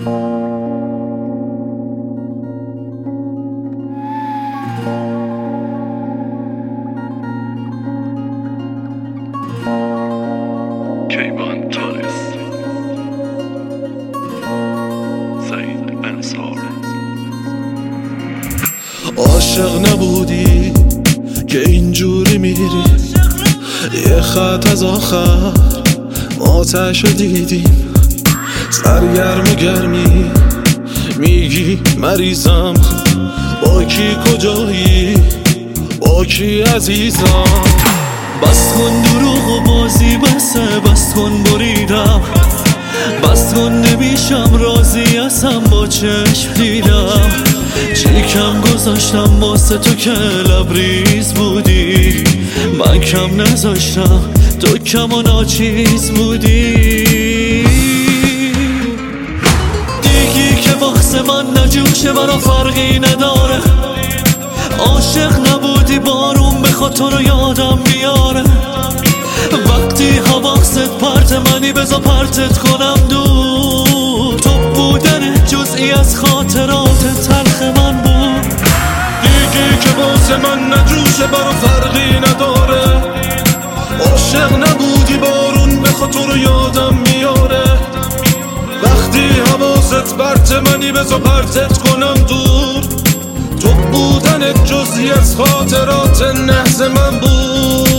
کیوان تارس، سعید انصار. عاشق نبودی که اینجوری میری، یه خط از آخر آتشو دیدیم. سرگرم و گرمی میگی مریضم، با کی کجایی، با کی عزیزم. بس کن دروغ و بازی بسه، بس کن بریدم، بس کن نمیشم راضی ازم با چشم دیدم. چی کم گذاشتم واسه تو که لبریز بودی، من کم نذاشتم تو کم و ناچیز بودی. دیگی که واسه من نجوشه برا فرقی نداره، عاشق نبودی بارون بخواد تو رو یادم بیاره. وقتی حواست پرت منی بذار پرتت کنم دور، تو بودن جزئی از خاطرات تلخ من بود. دیگی که واسه من نجوشه برا فرقی نداره، عاشق نبودی بارون بخواد تو رو یادم میاره. وقتی حواست پرت منی بذار پرتت کنم دور، تو بودنت جزئی از خاطرات نحس من بود.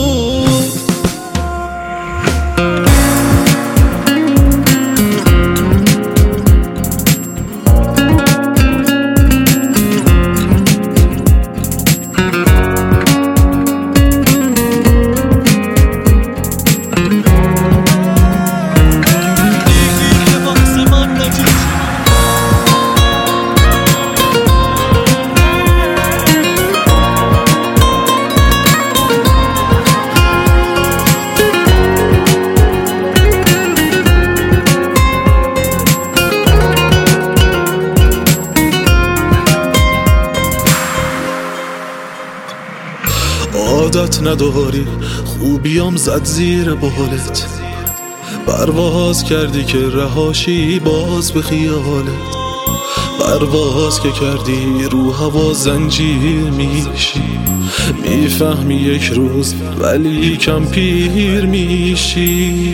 عادت نداری خوبیام زد زیر بالت، پرواز کردی که رهاشی باز به خیالت. پرواز که کردی رو هوا زنجیر میشی، میفهمی یک روز ولی کم پیر میشی.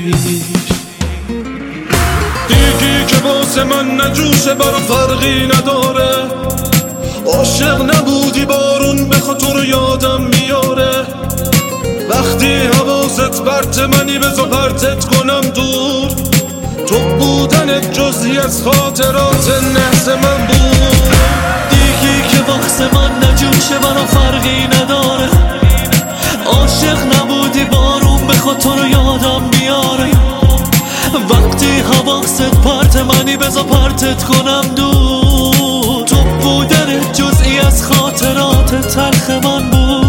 دیگی که واسه من نجوشه برا فرقی نداره، عاشق نبودی بارون بخواد تو رو یادم میاره. وقتی حواست پرت منی بذار پرتت کنم دور، تو بودنت جزئی از خاطرات نحس من بود. دیگی که واسه من نجوشه برا فرقی نداره، عاشق نبودی بارون بخواد تو رو یادم بیاره. وقتی حواست پرت منی بذار پرتت کنم دور، تو بودنت جزئی از خاطرات تلخ من بود.